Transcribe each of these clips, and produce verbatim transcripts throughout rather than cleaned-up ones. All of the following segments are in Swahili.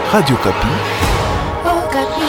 Radio Kapi. Oh, Kapi.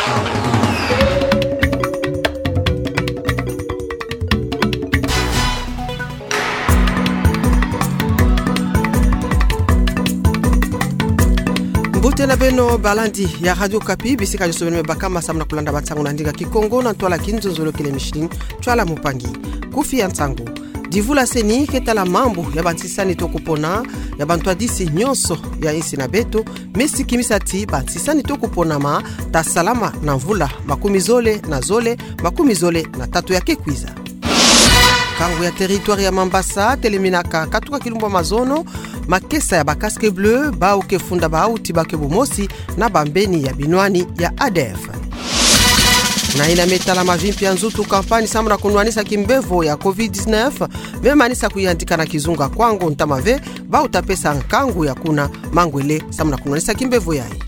Mbote na beno balandi ya Radio Kapi bisika josobene bakama samna kulanda batsangu na ndinga kikongo na twala kinzonzolo kile mishling twala mupangi kufi ya ntangu divula seni ketala mambo ya bantisani tokupona ya bantu adisi nyonso ya insi na beto mesi kimisati bantisani tokupona ma ta salama na mvula makumi zole na zole makumi zole na tatu ya kekwiza kangu ya territoire ya Mambasa teleminaka katuka kilumba mazono makesa ya bakaske bleu bao kefunda bauti bake bumosi na bambeni ya binwani ya A D F na ina metala mavimpi ya nzutu kampani samuna kunwanisa kimbevo ya covid dix-neuf memanisa kuiandika na kizunga kwangu ntamave bao tapesa nkangu ya kuna mangwele samuna kunwanisa kimbevo yai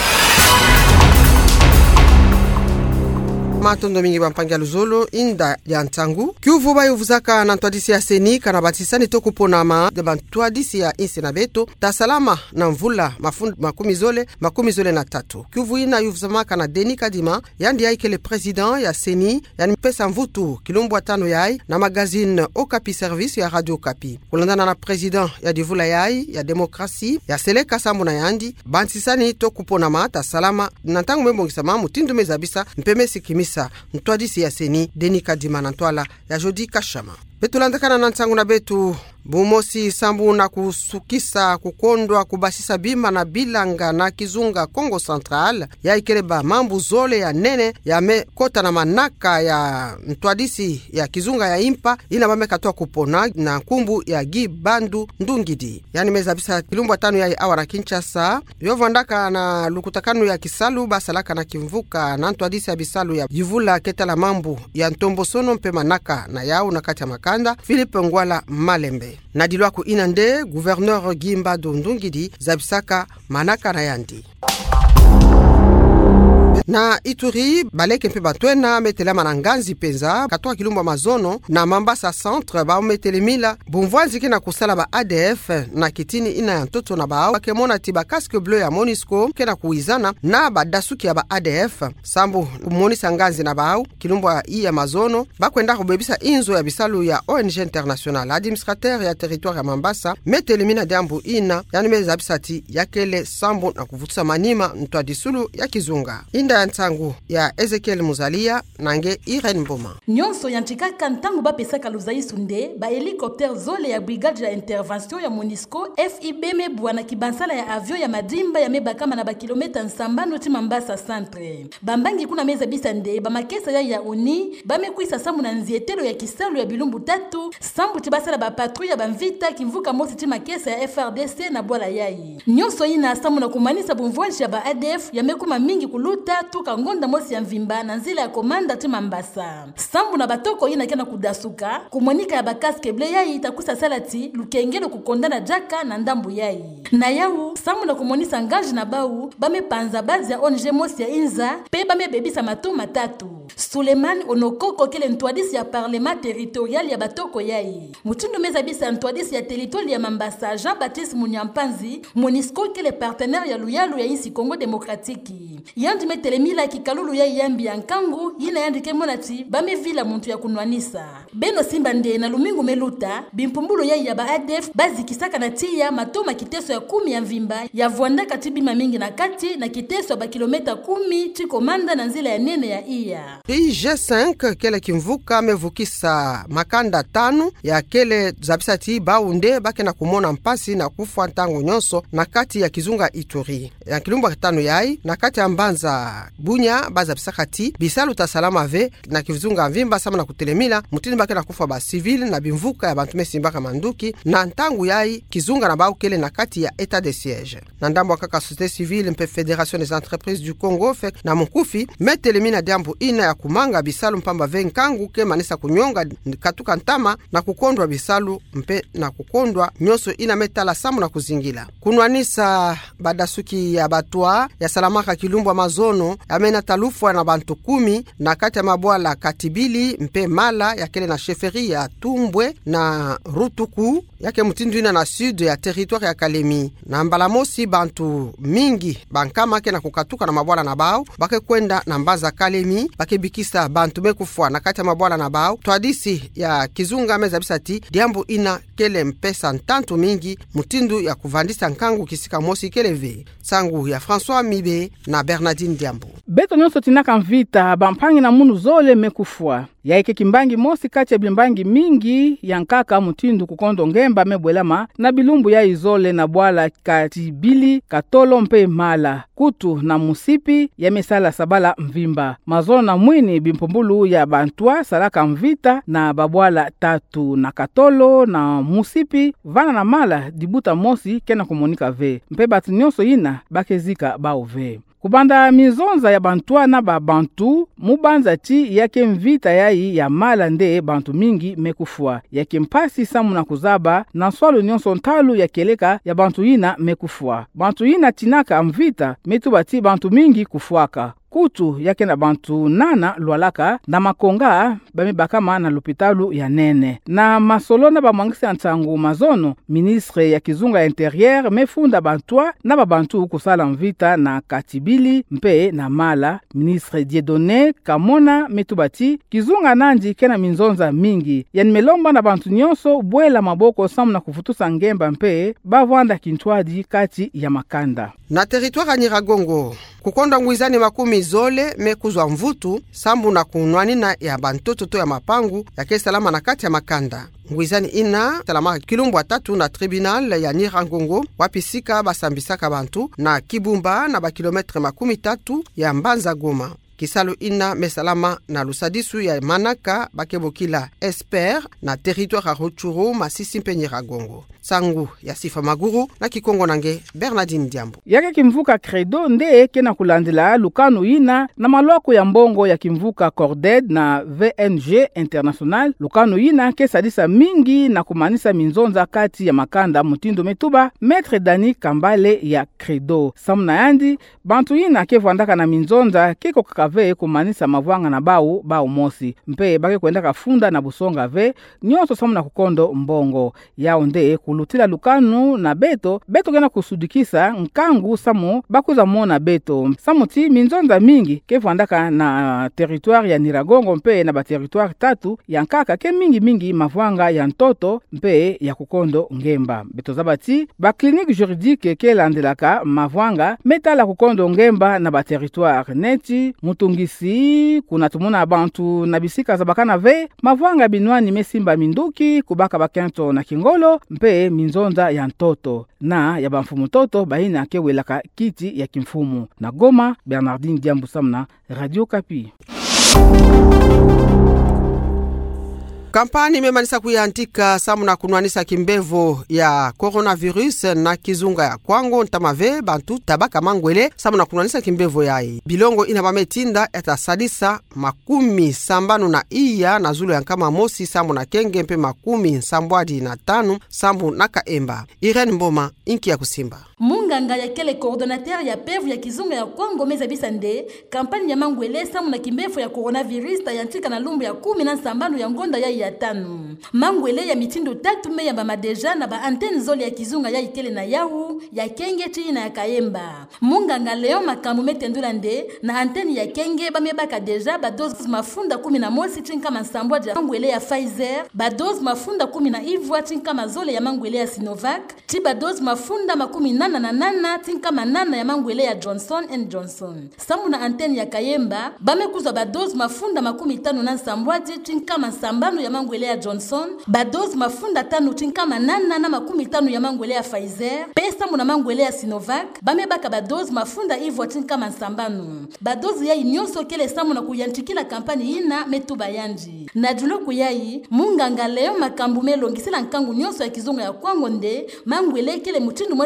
matondo mingi bampangia luzolo inda ya ntangu kiuvuba yuvuzaka na ntwadisi ya seni kana batisani tokuponama de bantwadisi ya insi na beto ta salama na mvula mafundu makumi zole makumi zole na tatu kiuvu ina yuvuzamaka na Deni Kadima yandi ya ikele president ya seni yani pesa mvutu kilumbu atano yai na magazine Okapi service ya Radio Kapi kulandana na president ya divula yai ya demokrasi ya seleka sambu na yandi bantisani tokuponama ta salama na ntangu membongisama mutindu mezabisa mpemesi kimisa ntwadisi ya seni Deni Kadima na ntwala ya Jodi Kashama betulandakana na ntangu na betu bumosi sambu na kusukisa kukondwa kubasisa bima na bilanga na kizunga Kongo Central ya ikeleba mambu zole ya nene ya me kota na manaka ya ntwadisi ya kizunga ya impa ina bame katoa kupona na kumbu ya Gi Bandu Ndungidi yani mezabisa kilumbu tano ya awa na Kinshasa yovandaka na lukutakanu ya kisalu basalaka na kimvuka na ntwadisi ya bisalu ya jivula ketala mambu ya ntombo sono mpe manaka na yao na kati ya makanda Philippe Ngwala Malembe na dilwaku inande gouverneur Gi Bandu Ndungidi zabisaka manaka na yandi na Ituri baleke mpe batwena metelema na nganzi penza katoa kilumba mazono na Mambasa centre ba metelemila bumvwanzi kina kusala ba A D F na kitini ina ya ntoto na bao bakemona tiba casque bleu ya Monisco kena kuizana na badasuki ya ba A D F sambu monisa nganzi na bao kilumba hii ya mazono bakwenda kubebisa inzo ya bisalu ya O N G international administrateur ya territoire ya Mambasa metelemina dambu ina yani mezabisati yakele sambu na kuvutusa manima ntwa disulu ya kizunga inda ya ntangu ya Ezekiel Muzalia nange Irene Mboma nyonso yantikaka ntangu bapesaka luzaisu nde ba helicopter zole ya brigade ya intervention ya Monisco F I B me bwana kibansala ya avion ya madimba ya mebakama na ba kilomita nsambano ti Mambasa centre bambangi kuna meza bisa nde ba makesa ya ya uni bamekuisa samu na nzietelo ya kisalu ya bilumbu tatu sambu ti basala ba patrouille ya bamvita kimvuka mosi ti makesa ya F R D C na bwala yai nyonso ina samu na kumanisa bumvwanshi ya ba A D F ya mekuma mingi kuluta tuka ngonda mosi ya mvimba na nzila ya komanda ti Mambasa sambu na batoko ina kena kudasuka kumwanika ya bakaske ble yai itakusa salati lukengelo kukondana jaka na ndambu yai na yau sambu na kumonisa ngaji na bau bame panza bazi ya O N G mosi ya inza pe bame bebisa matu matatu Suleiman Onokoko kele ntwadisi ya parlement territorial ya batoko yai mutindu meza bisa ntwadisi ya territoire ya Mambasa Jean-Baptiste Munyampanzi Monisco kele partenaire ya luyalu ya insi Congo Demokratiki yandi metelemila kikalulu ya yambi ya nkangu yina yandi kemonati bame vila muntu ya kunwanisa beno simba nde na lumingu meluta bimpumbulo ya ya ba A D F bazi kisaka na tia matoma kiteso ya kumi ya mvimba ya vuanda katibima mingi na kati na kiteso ba kilomita kumi ti komanda na nzila ya nene ya iya I G cinq kele kimvuka mevukisa makanda tano ya kele zabisati baunde bake na kumona mpasi na kufwa ntango nyonso na kati ya kizunga Ituri ya kilumba tano yai na kati ya Mbanza Bunya baza bisakati bisalu ta salama ve na kizunga mvimba sama na kutelemila mutini bake na kufa ba civil na bimvuka ya bantu mesimbaka manduki na ntangu yai kizunga na bao kele na kati ya état de siège na ndambo kaka société civile mpe fédération des entreprises du Congo fe na mukufi metelemina dambu ina ya kumanga bisalu mpamba ve nkangu ke manisa kunyonga katuka ntama na kukondwa bisalu mpe na kukondwa nyoso ina metala samu na kuzingila kunwanisa badasuki ya batwa ya salamaka kilumbwa mazono tano amena talufwa na bantu kumi na kati ya mabwala Katibili mpe Mala yakele na sheferi ya Tumbwe na Rutuku yake mutindwina na sud ya territoire ya Kalemi. Na mbala mosi bantu mingi bankama ke na kukatuka na mabwala na bao bake kwenda na mbaza Kalemi bake bikisa bantu mekufwa na kati ya mabwala na bao. Twadisi ya Kizunga meza bisati diambu ina kele mpesa ntantu mingi mutindu ya kuvandisa nkangu kisika mosi keleve. Sangu ya François Mibe na Bernardine Diambu. Beto nyonso tinaka mvita bampangi na munu zole mekufwa. Ya ike kimbangi mosi kati ya bimbangi mingi ya nkaka mutindu kukondo ngemba mebwelama na bilumbu ya izole na bwala Katibili, Katolo mpe Mala. Kutu na musipi ya mesala sabala mvimba. Mazono na mwini bimpumbulu ya Bantwa salaka mvita na babwala tatu na Katolo na musipi vana na Mala dibuta mosi kena komunika ve. Mpe batu nyonso ina bakezika bao ve. Kubanda mizonza ya Bantwa na babantu mubanza ti yake mvita yai ya Mala nde bantu mingi mekufwa. Yake mpasi samu na kuzaba na swalo nyonso ntalu ya keleka ya bantu ina mekufwa. Bantu ina tinaka mvita metu bati bantu mingi kufuaka. Kutu yake na bantu nana lualaka na makonga bame bakama na lupitalu ya nene. Na masolona ba mangisi antangu mazono, ministre ya Kizunga ya Interieur mefunda Bantwa na babantu kusala mvita na Katibili mpe na Mala. Ministre Dieudonné Kamona metubati Kizunga nanji kena minzonza mingi. Yani melomba na bantu nyonso bwela maboko samu na kufutusa ngemba mpe bavanda kintwadi kati ya makanda. Na territoire ya Nyiragongo kukonda ngwizani makumi zole mekuzwa mvutu sambu na kunwani na ya bantoto to ya mapangu ya ke salama na kati ya makanda. Ngwizani ina salama kilumbu tatu na tribunal ya Nyiragongo wapisika basambisaka bantu na Kibumba na ba kilometre makumi tatu ya Mbanza Goma. Kisalu ina mesalama na lusadisu ya Manaka bakebokila Esper na territoire ya Rutshuru Masisi mpe Nyiragongo. Sangu ya Sifa Maguru na Kikongo nange Bernardine Diambu. Yake kimvuka Credo nde kena kulandila lukanu ina na maloko ya mbongo ya kimvuka Corded na V N G International. Lukanu ina ke sadisa mingi na kumanisa minzonza kati ya makanda mutindo metuba Maître Dani Kambale ya Credo. Samuna yandi bantu ina ke vandaka na minzonza keko kakave kumanisa mavwanga na bau bau mosi. Mpe bake kwenda kafunda na busonga ve nyonso samuna kukondo mbongo. Yao nde kulutila lukanu na beto beto kena kusudikisa nkangu samu bakuza mona beto samuti minzonza mingi ke vandaka na territoire ya Nyiragongo mpe na ba territoire tatu ya nkaka ke mingi mingi mavwanga ya ntoto mpe ya kukondo ngemba. Beto zabati ba clinique juridique ke landelaka mavwanga metala kukondo ngemba na ba territoire neti Mutungisi kuna tumuna abantu na bisika zabakana ve mavwanga binwani mesimba minduki kubaka bakento na Kingolo mpe minzonza ya ntoto na ya bamfumu toto baina ke welaka kiti ya kimfumu. Na Goma, Bernardine Diambu samna Radio Kapi. Kampani memanisa kuyantika samu na kunwanisa kimbevo ya coronavirus na Kizunga ya Kwango ntamave bantu tabaka mangwele samu na kunwanisa kimbevo yai. Bilongo inabametinda etasadisa makumi sambanu na iya na zulu ya nkama mosi samu na kenge mpe makumi sambwadi na tanu sambu na kaemba. Irene Mboma, inki ya kusimba. Munganga ya kele coordinateur ya P E V ya Kizunga ya Kwango meza bisande kampani ya mangwele samu na kimbevo ya coronavirus tayantika na lumbu ya kumi na sambanu ya ngonda ya ya tanu. Mangwele ya mitindo tatu me ya bama deja na ba antenne zole ya Kizunga ya ikele na yahu, ya kenge chini na ya kaemba. Munganga leo makamu metendula nde na antenne ya kenge ba mebaka deja ba dose mafunda kumi na mosi chinka masambwa ya mangwele ya Pfizer, ba dose mafunda kumi na ivwa chinka mazole ya mangwele ya Sinovac, ti ba dose mafunda makumi nana na nana chinka manana ya mangwele ya Johnson and Johnson. Samu na antenne ya kayemba, ba mekuza ba dose mafunda makumi tano na sambwa chinka masambano ya mangwele ya Johnson, badozi mafunda tano chinka manana na makumi tano ya mangwele ya Pfizer, pesa muna mangwele ya Sinovac, bamebaka badozi mafunda ivo chinka masambano. Badozi ya inyoso kele samu na kuyantikila kampani ina metuba yanji. Na julo kuyai, munganga leo makambu melongisila nkangu nyoso ya Kizunga ya Kwango nde, mangwele kele mutindu mwasi ya mbote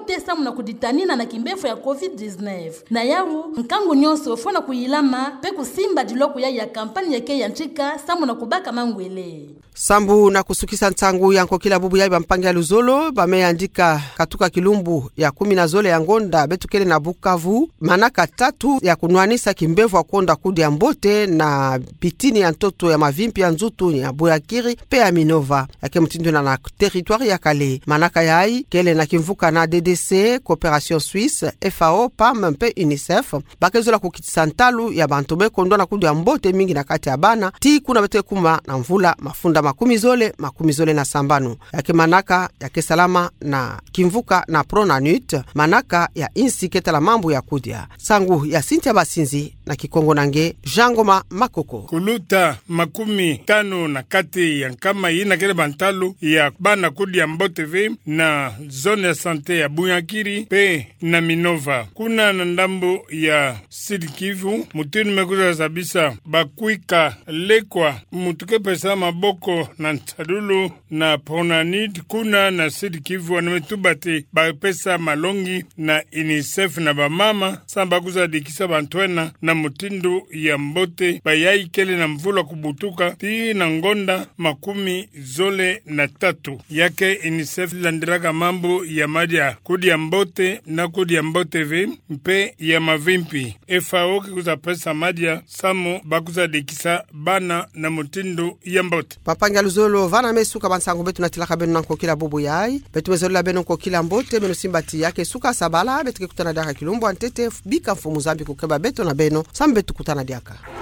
mbote samu na kuditanina na kimbefu ya covid dix-neuf na yawu nkangu nyonso fona kuyilama pe kusimba diloku ya ya kampani yake ya nchika samu na kubaka mangwele sambu na kusukisa ntangu yanko kila bubu ya bampangi ya Luzolo bameandika katuka kilumbu ya kumi na zole ya ngonda betukele na Bukavu manaka tatu ya kunwanisa kimbevu wa konda kudi ya mbote na bitini ya ntoto ya mavimpi ya nzutu ya Buyakiri pe ya Minova yake mtindo na na territoire ya Kale manaka yai kele na kimvuka na D D C Coopération Suisse F A O P A M pe UNICEF bakezola kukitisa ntalu ya bantobe kondo na kudi ya mbote mingi na kati ya bana ti kuna bete kuma na mvula mafunda makumi zole makumi zole na sambanu yake manaka yake salama na kimvuka na Pronanut manaka ya insi keta la mambo ya kudia sangu ya Sintia Basinzi na Kikongo nange Jangoma Makoko kuluta makumi tano na kati ya nkama ina kele bantalu ya bana kudia mbote ve na zone ya sante ya Buyakiri pe na Minova kuna na ndambo ya Sud Kivu mutini mekuza zabisa bakuika lekwa mutuke pesa maboko na Ntadulu na Pronanut kuna na Sud Kivu wanametubate bapesa malongi na UNICEF na bamama samba kuza dikisa bantwena na mutindu ya mbote bayai kele na mvula kubutuka ti na ngonda makumi zole na tatu yake UNICEF landiraka mambo ya madia kudi ya mbote na kudi ya mbote ve mpe ya mavimpi F A O kuza pesa madia samo bakuza dikisa bana na mutindu ya mbote papanga Luzolo vana mesuka bansango betu na tilaka benu nanko kila bubu yai betu mezola benu ko kila mbote benu simbati yake suka sabala betu kutana daka kilumbu antete bika mfumu zambi kukeba betu na beno sambe tukutana diaka